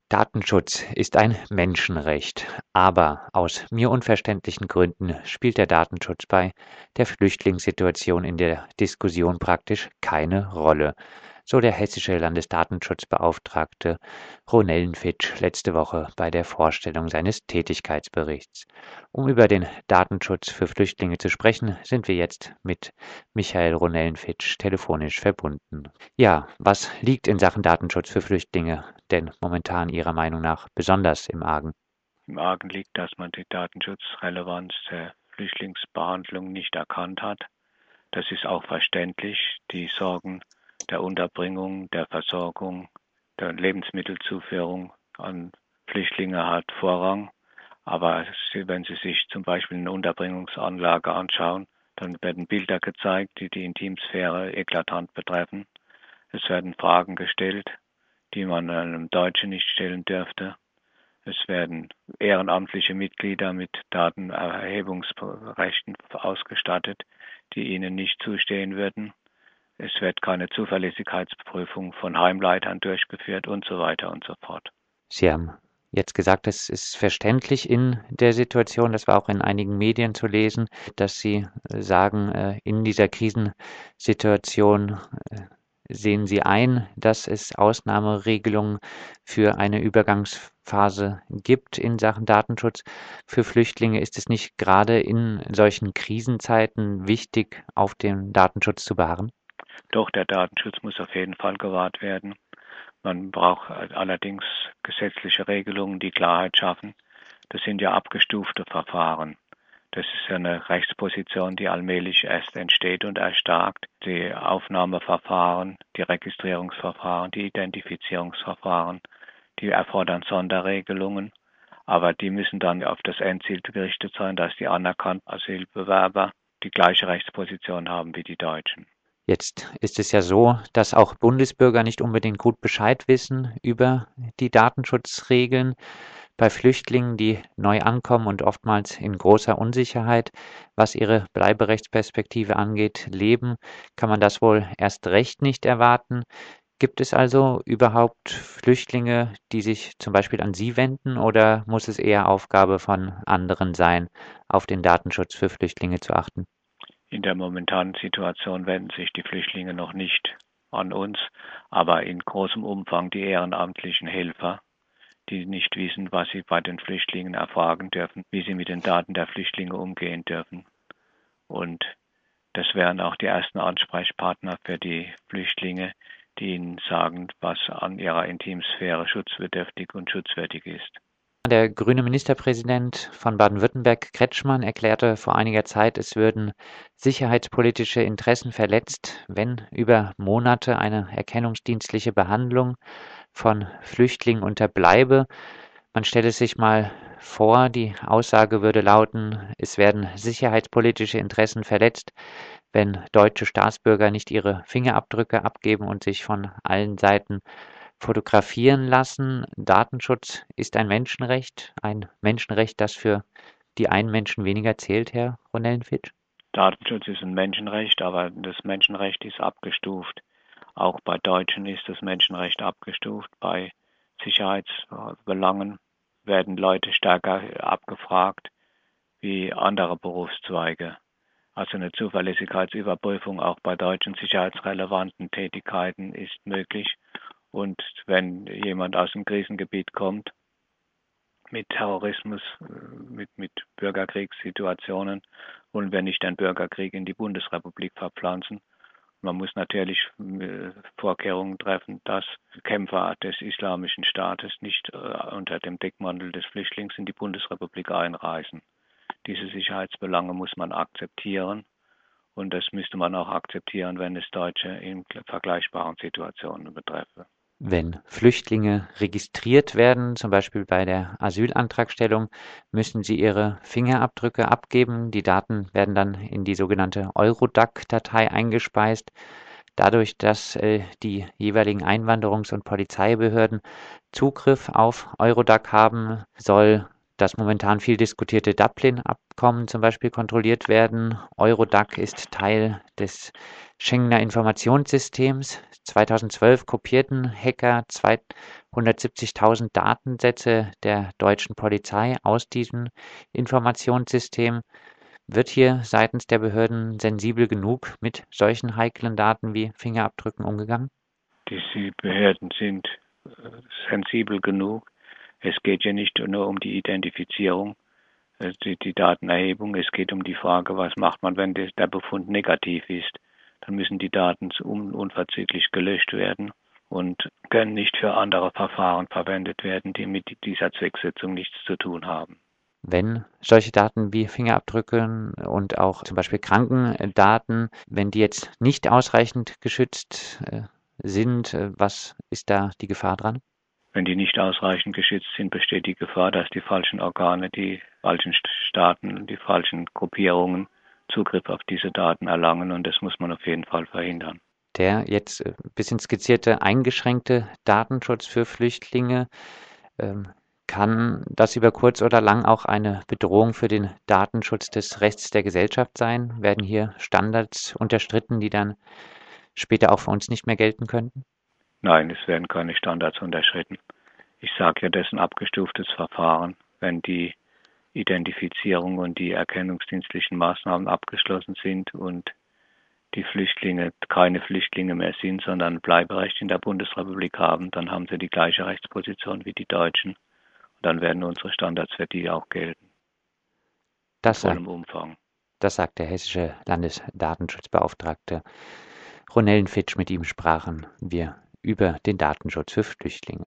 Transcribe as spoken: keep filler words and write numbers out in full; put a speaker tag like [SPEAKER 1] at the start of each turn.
[SPEAKER 1] Datenschutz ist ein Menschenrecht, aber aus mir unverständlichen Gründen spielt der Datenschutz bei der Flüchtlingssituation in der Diskussion praktisch keine Rolle, so der hessische Landesdatenschutzbeauftragte Ronellenfitsch letzte Woche bei der Vorstellung seines Tätigkeitsberichts. Um über den Datenschutz für Flüchtlinge zu sprechen, sind wir jetzt mit Michael Ronellenfitsch telefonisch verbunden. Ja, was liegt in Sachen Datenschutz für Flüchtlinge denn momentan Ihrer Meinung nach besonders im Argen?
[SPEAKER 2] Im Argen liegt, dass man die Datenschutzrelevanz der Flüchtlingsbehandlung nicht erkannt hat. Das ist auch verständlich. Die Sorgen der Unterbringung, der Versorgung, der Lebensmittelzuführung an Flüchtlinge hat Vorrang. Aber wenn Sie sich zum Beispiel eine Unterbringungsanlage anschauen, dann werden Bilder gezeigt, die die Intimsphäre eklatant betreffen. Es werden Fragen gestellt, die man einem Deutschen nicht stellen dürfte. Es werden ehrenamtliche Mitglieder mit Datenerhebungsrechten ausgestattet, die ihnen nicht zustehen würden. Es wird keine Zuverlässigkeitsprüfung von Heimleitern durchgeführt und so weiter und so fort.
[SPEAKER 1] Sie haben jetzt gesagt, es ist verständlich in der Situation, das war auch in einigen Medien zu lesen, dass Sie äh, sagen, äh, in dieser Krisensituation äh, sehen Sie ein, dass es Ausnahmeregelungen für eine Übergangsphase gibt in Sachen Datenschutz für Flüchtlinge. Ist es nicht gerade in solchen Krisenzeiten wichtig, auf den Datenschutz zu beharren?
[SPEAKER 2] Doch der Datenschutz muss auf jeden Fall gewahrt werden. Man braucht allerdings gesetzliche Regelungen, die Klarheit schaffen. Das sind ja abgestufte Verfahren. Das ist ja eine Rechtsposition, die allmählich erst entsteht und erstarkt. Die Aufnahmeverfahren, die Registrierungsverfahren, die Identifizierungsverfahren, die erfordern Sonderregelungen. Aber die müssen dann auf das Endziel gerichtet sein, dass die anerkannten Asylbewerber die gleiche Rechtsposition haben wie die Deutschen.
[SPEAKER 1] Jetzt ist es ja so, dass auch Bundesbürger nicht unbedingt gut Bescheid wissen über die Datenschutzregeln. Bei Flüchtlingen, die neu ankommen und oftmals in großer Unsicherheit, was ihre Bleiberechtsperspektive angeht, leben, kann man das wohl erst recht nicht erwarten. Gibt es also überhaupt Flüchtlinge, die sich zum Beispiel an Sie wenden, oder muss es eher Aufgabe von anderen sein, auf den Datenschutz für Flüchtlinge zu achten?
[SPEAKER 2] In der momentanen Situation wenden sich die Flüchtlinge noch nicht an uns, aber in großem Umfang die ehrenamtlichen Helfer, die nicht wissen, was sie bei den Flüchtlingen erfragen dürfen, wie sie mit den Daten der Flüchtlinge umgehen dürfen. Und das wären auch die ersten Ansprechpartner für die Flüchtlinge, die ihnen sagen, was an ihrer Intimsphäre schutzbedürftig und schutzwürdig ist.
[SPEAKER 1] Der grüne Ministerpräsident von Baden-Württemberg, Kretschmann, erklärte vor einiger Zeit, es würden sicherheitspolitische Interessen verletzt, wenn über Monate eine erkennungsdienstliche Behandlung von Flüchtlingen unterbleibe. Man stelle sich mal vor, die Aussage würde lauten, es werden sicherheitspolitische Interessen verletzt, wenn deutsche Staatsbürger nicht ihre Fingerabdrücke abgeben und sich von allen Seiten fotografieren lassen. Datenschutz ist ein Menschenrecht, ein Menschenrecht, das für die einen Menschen weniger zählt, Herr Ronellenfitsch?
[SPEAKER 2] Datenschutz ist ein Menschenrecht, aber das Menschenrecht ist abgestuft. Auch bei Deutschen ist das Menschenrecht abgestuft. Bei Sicherheitsbelangen werden Leute stärker abgefragt wie andere Berufszweige. Also eine Zuverlässigkeitsüberprüfung auch bei deutschen sicherheitsrelevanten Tätigkeiten ist möglich. Und wenn jemand aus dem Krisengebiet kommt, mit Terrorismus, mit, mit Bürgerkriegssituationen, wollen wir nicht den Bürgerkrieg in die Bundesrepublik verpflanzen. Man muss natürlich Vorkehrungen treffen, dass Kämpfer des Islamischen Staates nicht unter dem Deckmantel des Flüchtlings in die Bundesrepublik einreisen. Diese Sicherheitsbelange muss man akzeptieren und das müsste man auch akzeptieren, wenn es Deutsche in vergleichbaren Situationen betreffe.
[SPEAKER 1] Wenn Flüchtlinge registriert werden, zum Beispiel bei der Asylantragstellung, müssen sie ihre Fingerabdrücke abgeben. Die Daten werden dann in die sogenannte Eurodac-Datei eingespeist. Dadurch, dass äh, die jeweiligen Einwanderungs- und Polizeibehörden Zugriff auf Eurodac haben, soll das momentan viel diskutierte Dublin-Abkommen zum Beispiel kontrolliert werden. Eurodac ist Teil des Schengener Informationssystems. zweitausendzwölf kopierten Hacker zweihundertsiebzigtausend Datensätze der deutschen Polizei aus diesem Informationssystem. Wird hier seitens der Behörden sensibel genug mit solchen heiklen Daten wie Fingerabdrücken umgegangen?
[SPEAKER 2] Diese Behörden sind äh, sensibel genug. Es geht ja nicht nur um die Identifizierung, äh, die, die Datenerhebung. Es geht um die Frage, was macht man, wenn der Befund negativ ist. Dann müssen die Daten un unverzüglich gelöscht werden und können nicht für andere Verfahren verwendet werden, die mit dieser Zwecksetzung nichts zu tun haben.
[SPEAKER 1] Wenn solche Daten wie Fingerabdrücke und auch zum Beispiel Krankendaten, wenn die jetzt nicht ausreichend geschützt äh, sind, äh, was ist da die Gefahr dran?
[SPEAKER 2] Wenn die nicht ausreichend geschützt sind, besteht die Gefahr, dass die falschen Organe, die falschen Staaten, die falschen Gruppierungen Zugriff auf diese Daten erlangen, und das muss man auf jeden Fall verhindern.
[SPEAKER 1] Der jetzt ein bisschen skizzierte eingeschränkte Datenschutz für Flüchtlinge, ähm, kann das über kurz oder lang auch eine Bedrohung für den Datenschutz des Rechts der Gesellschaft sein? Werden hier Standards unterstritten, die dann später auch für uns nicht mehr gelten könnten?
[SPEAKER 2] Nein, es werden keine Standards unterschritten. Ich sage ja, das ist ein abgestuftes Verfahren. Wenn die Identifizierung und die erkennungsdienstlichen Maßnahmen abgeschlossen sind und die Flüchtlinge keine Flüchtlinge mehr sind, sondern Bleiberecht in der Bundesrepublik haben, dann haben sie die gleiche Rechtsposition wie die Deutschen. Und dann werden unsere Standards für die auch gelten.
[SPEAKER 1] Das
[SPEAKER 2] In
[SPEAKER 1] sagt,
[SPEAKER 2] vollem Umfang.
[SPEAKER 1] das sagt der hessische Landesdatenschutzbeauftragte Ronellen Fitsch. Mit ihm sprachen wir über den Datenschutz für Flüchtlinge.